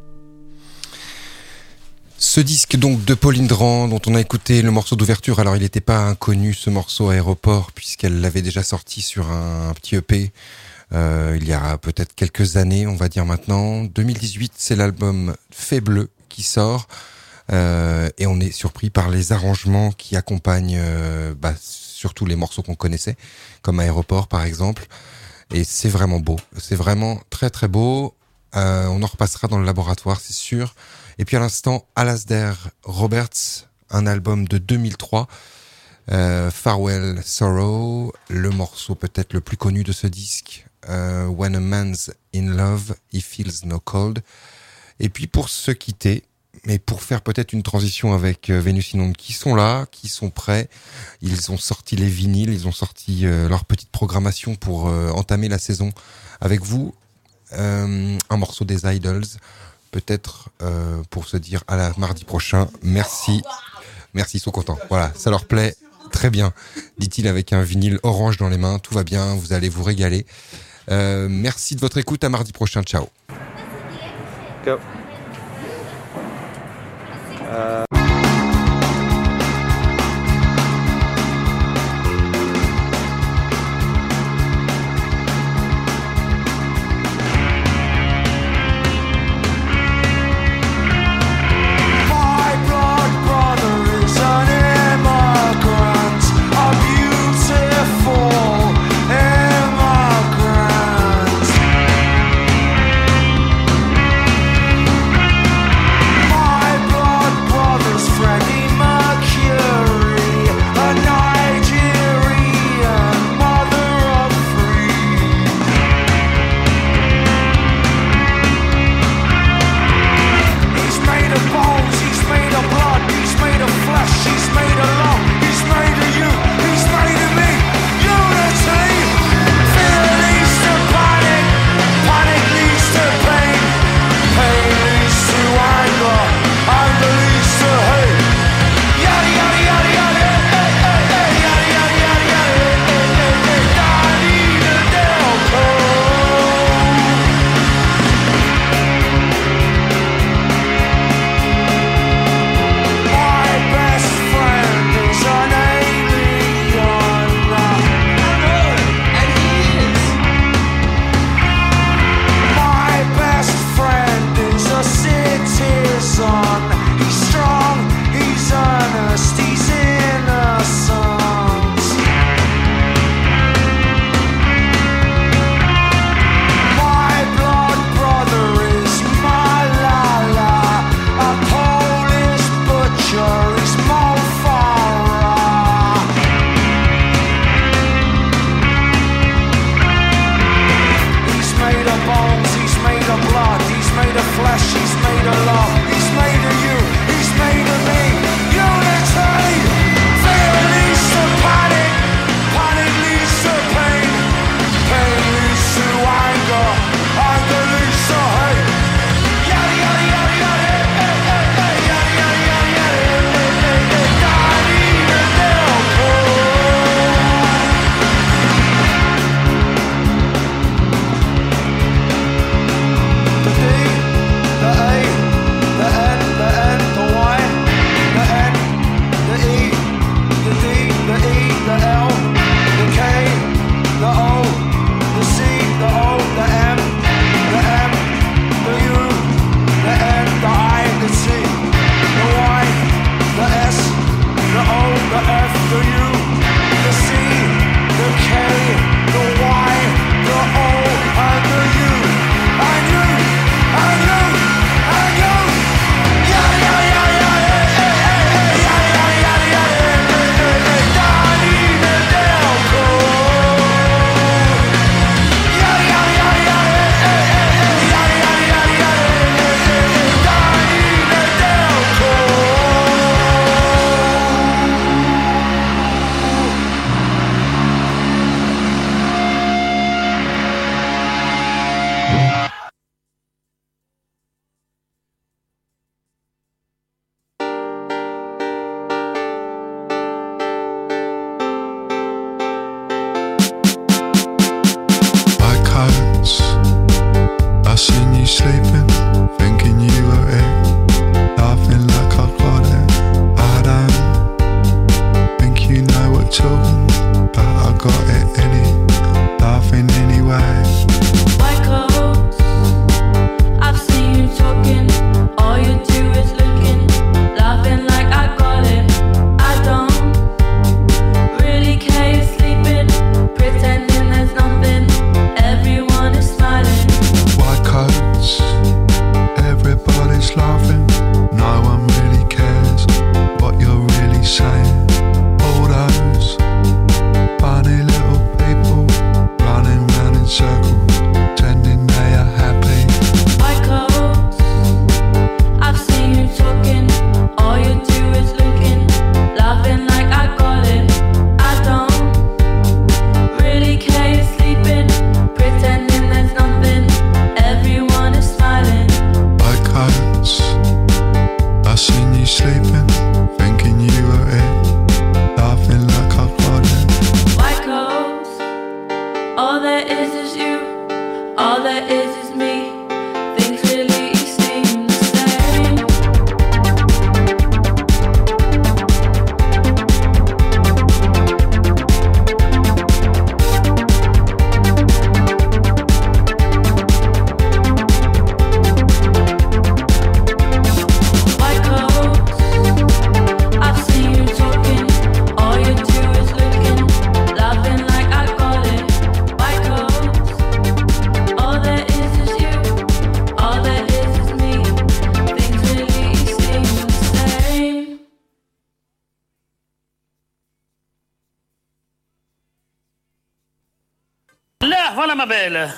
Ce disque donc de Pauline Dran dont on a écouté le morceau d'ouverture, alors il n'était pas inconnu ce morceau Aéroport puisqu'elle l'avait déjà sorti sur un, un petit E P euh, il y a peut-être quelques années, on va dire maintenant. deux mille dix-huit, c'est l'album Fait Bleu qui sort euh, et on est surpris par les arrangements qui accompagnent euh, bah, surtout les morceaux qu'on connaissait comme Aéroport par exemple, et c'est vraiment beau, c'est vraiment très très beau. Euh, on en repassera dans le laboratoire, c'est sûr. Et puis à l'instant, Alasdair Roberts, un album de deux mille trois, euh, Farewell Sorrow, le morceau peut-être le plus connu de ce disque, euh, When a Man's in Love, He Feels No Cold. Et puis pour se quitter, mais pour faire peut-être une transition avec euh, Vénus in Onde, qui sont là, qui sont prêts, ils ont sorti les vinyles, ils ont sorti euh, leur petite programmation pour euh, entamer la saison avec vous. Euh, un morceau des Idols, peut-être euh, pour se dire à la mardi prochain. Merci, merci, ils sont contents. Voilà, ça leur plaît très bien, dit-il avec un vinyle orange dans les mains. Tout va bien, vous allez vous régaler. Euh, merci de votre écoute, à mardi prochain. Ciao. Go. Uh... My blood brother seen you sleeping, thinking you were it, laughing like I got it. I don't think you know what talking, but I got it any, laughing anyway. White coats, I've seen you talking. All you do is looking, laughing like I got it. I don't really care, you're sleeping, pretending there's nothing. Everyone is smiling. White coats, everybody's laughing. No one really cares what you're really saying. All those funny little people running round in circles, pretending they are happy. White coats, I've seen you talking. All you do is looking, laughing like I got it. I don't really care, you're sleeping, pretending there's nothing. Everyone is smiling. White coats, I seen you sleeping, thinking you were it, laughing like I got it. White coats, all there is is you, all there is is me. Things really seem the same. White coats, I've seen you talking. All you do is looking, laughing like I got it. White coats, all there is is you, all there is is me. Things really seem the same. Là, voilà ma belle.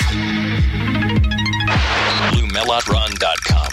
blue melot run dot com.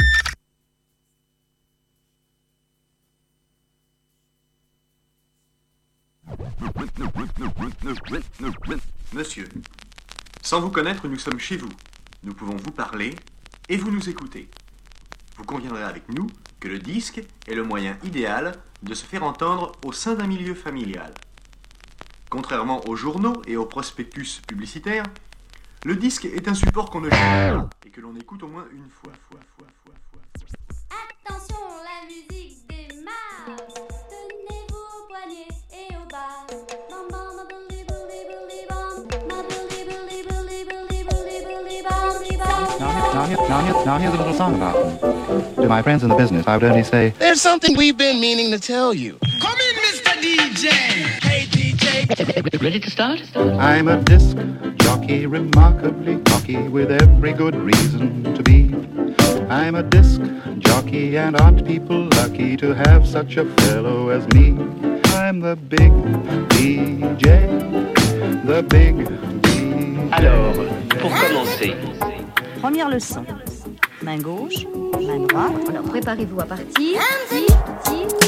Monsieur, sans vous connaître, nous sommes chez vous. Nous pouvons vous parler et vous nous écouter. Vous conviendrez avec nous que le disque est le moyen idéal de se faire entendre au sein d'un milieu familial. Contrairement aux journaux et aux prospectus publicitaires, le disque est un support qu'on ne joue pas et que l'on écoute au moins une fois, fois, fois, fois, fois. Attention, la musique démarre. Tenez-vous aux poignets et au bas. Bam, bam, bam, bully, bully, bully, bam. Bam, bully, bully, bully, bully, bully, bully, bam, bam. Now, here- now, here- now, here- now here's a little song about them. To my friends in the business, I would only say, There's something we've been meaning to tell you. Come in, Mister D J. Hey, D J. ready to start? I'm a disc jockey, remarkably cocky, with every good reason to be. I'm a disc jockey, and aren't people lucky to have such a fellow as me? I'm the big D J, the big D J. Alors, pour commencer. Première leçon. Main gauche, main droite. Alors préparez-vous à partir.